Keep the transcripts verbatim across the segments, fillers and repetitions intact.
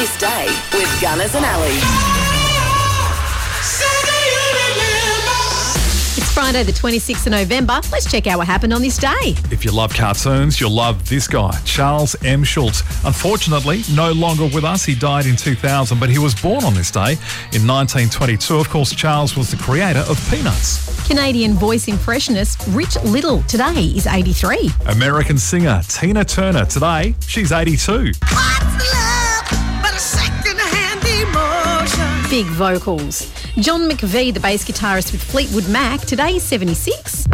this day with Gunners and Ali. It's Friday the twenty-sixth of November. Let's check out what happened on this day. If you love cartoons, you'll love this guy, Charles M. Schulz. Unfortunately, no longer with us. He died in two thousand, but he was born on this day in nineteen twenty-two. Of course, Charles was the creator of Peanuts. Canadian voice impressionist Rich Little today is eighty-three. American singer Tina Turner today, she's eighty-two. What's love but a second-hand emotion? Big vocals. John McVie, the bass guitarist with Fleetwood Mac, today is seventy-six.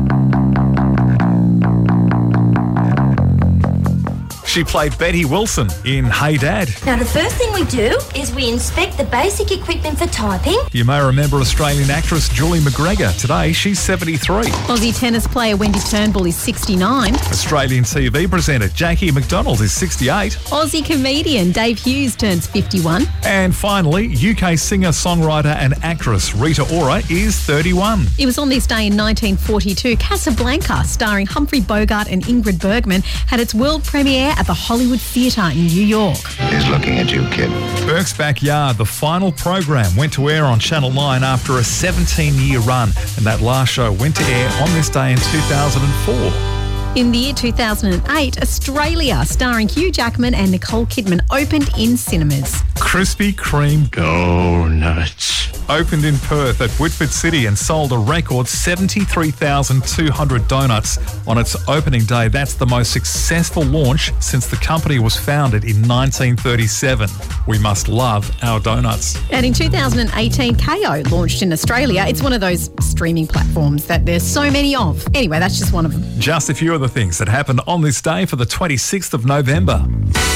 She played Betty Wilson in Hey Dad. Now, the first thing we do is we inspect the basic equipment for typing. You may remember Australian actress Julie McGregor. Today, she's seventy-three. Aussie tennis player Wendy Turnbull is sixty-nine. Australian T V presenter Jackie McDonald is sixty-eight. Aussie comedian Dave Hughes turns fifty-one. And finally, U K singer, songwriter and actress Rita Ora is thirty-one. It was on this day in nineteen forty-two, Casablanca, starring Humphrey Bogart and Ingrid Bergman, had its world premiere at the Hollywood Theatre in New York. He's looking at you, kid. Burke's Backyard, the final program, went to air on Channel nine after a seventeen-year run, and that last show went to air on this day in two thousand four. In the year two thousand eight, Australia, starring Hugh Jackman and Nicole Kidman, opened in cinemas. Krispy Kreme Go nuts. opened in Perth at Whitford City and sold a record seventy-three thousand two hundred donuts on its opening day. That's the most successful launch since the company was founded in nineteen thirty-seven. We must love our donuts. And in two thousand eighteen, K O launched in Australia. It's one of those streaming platforms that there's so many of. Anyway, that's just one of them. Just a few of the things that happened on this day for the twenty-sixth of November.